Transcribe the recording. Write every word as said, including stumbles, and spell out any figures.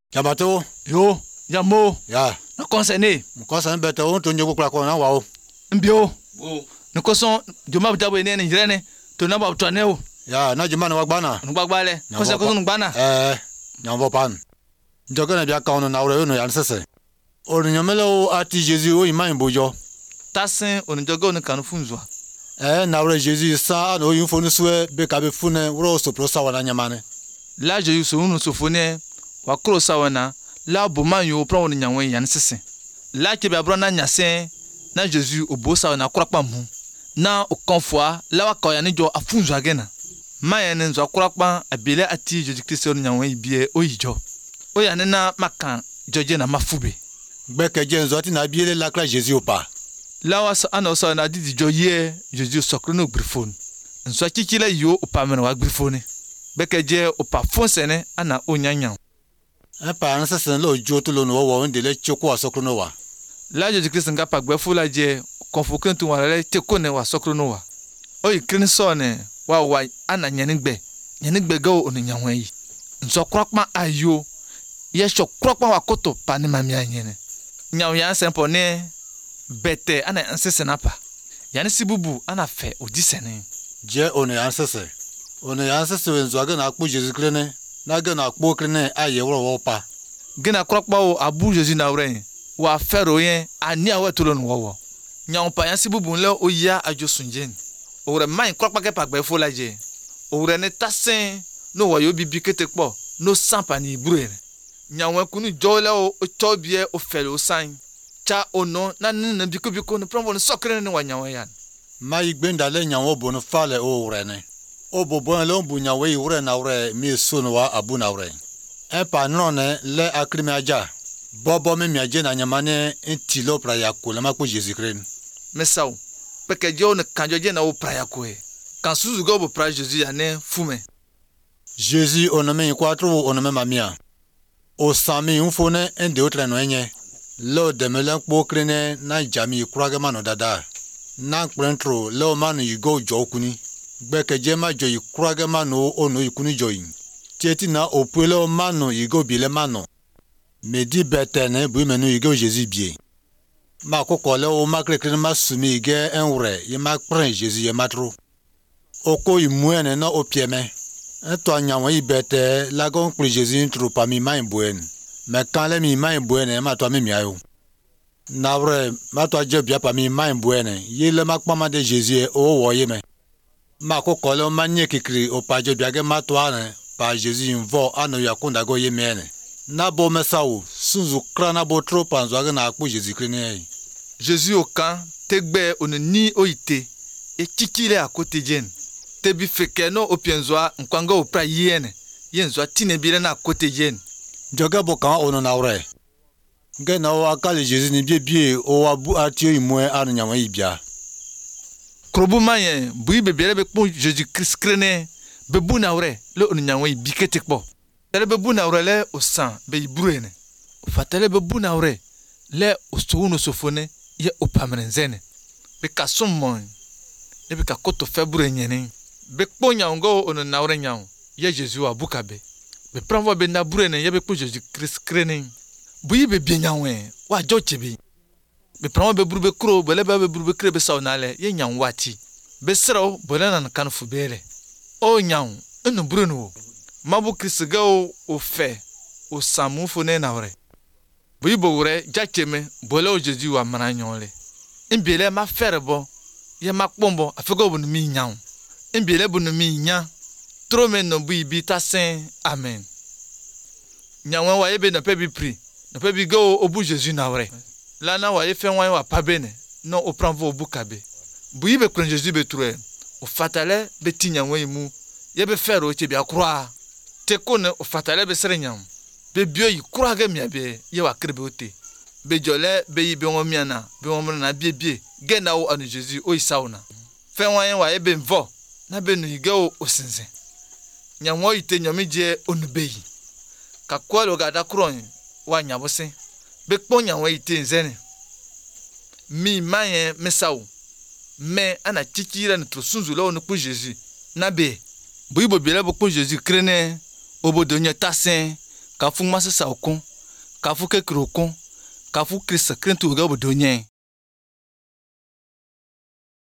Yabato. Yo, yamo. Ya. Na concerné. Mo concerne bete on to nyogo kura ko na wa o. Mbio. Bo. Na koson joma dabo ene ni jirene. To na ba twane o. Ya, na juma na wa gbana. Nu gbagbale. Kosa koson nu gbana. Eh, nyambo pan. Njogo na bia ka onu na ore no yan sese. O nyamelo ati Jesus o iman bojo. Tasin on njogo no kanu funzwa. Eh, na ore Jesus sa no yin fonu suwe be ka be fune woro so pro sa wana nyamane. La Jésus so unu so fone wa kro sa wana la bo man yo pro woni nyanwe yan sese. La ke bia bro na nyase na Jésus obo sa wana krakpa mu. Na o konfoa la wa ka ya ni jo afunzwa agena. Mayen nzo krakpa abele ati Jésus Christ no nyanwe bie oyijo. O ya na makan joje na mafube. Gbeke je nzo ti na biele la kra Jesus o pa. La wa sa ana so na didi jo ye Jésus sokro no grifone. Nso kikile yo o pa men wa grifone. Beke je o pa fonsene ana onyanya. E pa na sese lo jo to lo no wo ndele choko asokro no wa. La Jésus Christ nga pa gbe fu la je konfoken tu wa le te ko ne wa sokro no wa. O ikrin so ne wa wa ana nyanigbe. Nyanigbe ga o nyanwan yi. Nso krokpa ayo. Ye sho krokpa wa koto pa ne mamia nyene. Nyaw ya sempo ne bete ana ansese na pa. Yani sibubu ana fe odisene. Je one yan sese. One yan sese nzo ga na akpo Jesus krene. Na ga na akpo krene aye woro wo pa. Gina krokpa o abu Jésus na wren. Wa fero yen ani awe to lo no wo. Nyaw pa yan sibubu le o ya ajosunjen. Ore man krokpa ke pa gbe fo la je. Ore ne tasen no wo yo bibi kete po no sampa ni buru. Nyaw kunu jole o tobie o felo san. Cha ono na nna biko biko no promo no sokre ne wa nyaw yan. Ma igbenda le nyawo bo no fale o ore ne. O bo bo le bu nyawe ure na ure mi so no wa abu na ure. E pa no ne le akrimi aja. Bobo me mi aje na nyamane entilo pra yakko le makpo Jesus Christ. Mesaw. Peke je on kanjo je na o pra yakko e. Kan suzu go bo pra Jesus ya ne fume. Jesus onome kwatro onome mamia. O sami unfone ende otre no enye. Lo de melen kpo krene na jami kurage mano dada. Na krentro lo manu yigo jokuni. Gbeke je ma joyi kurage mano ono ikuni joyi. Tieti na opwelo mano yigo bile mano. Medi betene bu menu yigo Jesus bie. Ma kokole o makre krene ma sumi ige enwre ye ma pren Jesus ye matro. Oko imuene na opieme. Eto anyanwe ibete la gon pri Jesus intro pa mi mai buen. Me kan le mi mai buen ma to mi mi ayo. Na wre ma to je bia pa mi mai buen ye le ma kpama de Jesus o wo ye me. Ma kokole o manye kikri o pa je bia ge ma to ane pa Jesus invo ano yakunda go ye mene. Na bo mesawo sunzu krana bo tro panzo aga na akpo Jesus krene. Jésus au camp tegbe oneni oite e kikile akote jen. Tebi feke no opienzwa nkwanga opra yene. Yenzwa tinebire na akote jen. Joga bo kan ono na ore. Ge na o akale Jesus ni bie bie o abu atio imwe anu nyama ibia. Krobu mayen bui bebere be po Jésus Christ krene bebu na ore le onu nyanwe bikete kpo. Tele bebu na ore le o san be ibruene. Fatele bebu na ore le o sounu sofone ye opamrenzene. Be kasomon. Le be kakoto febure nyene. Be kpo nyango onu na ore nyaw ye Jésus abukabe. Be pranvo be na brene ye be po Jésus Christ krene. Bui be bien nyanwe wa jochebe. Be pranvo be buru be kro be le be buru be kre be sawnale ye nyan wati. Be sero bole na kan fubele. O nyaw enu brunu. Mabu Christ o o fe o samu fone na ore. Bui bo ure jacheme bole o Jésus wa mananyole. Imbele ma ferebo ye ma kpombo afego bu mi nyaw. Imbele bu mi nya. Trome no bui bi ta sen amen. Nyawe wa ye be na pe bi pri. Na pe bi go obu Jésus na ore. La na wa ye fe wan wa pa bene no o pranvo obu kabe. Bui be kron Jésus be true. O fatale be tinyanwe mu. Ye be fero che bi akroa. Te kone o fatale be serenyam. Be bio yi kura ge mia be ye wa krebe ote. Be jole be yi be won miana, be won na bie bie. Ge na o anu Jésus o isauna. Fe wan wa ye be mvo na be nu ge o osinze. Nyanwo ite nyomi je onube yi. Ka kwalo ga da kron wa nyabose. Be kpo nyanwo ite nzene. Mi mayen mesawo. Me ana tikira na trosunzu lo onu po Jésus. Na be Bui bo bile bo Jésus krene obodo nya tasen Kafu masa sa okon. Kafu ke krokon. Kafu krisa krentu ga bodonye.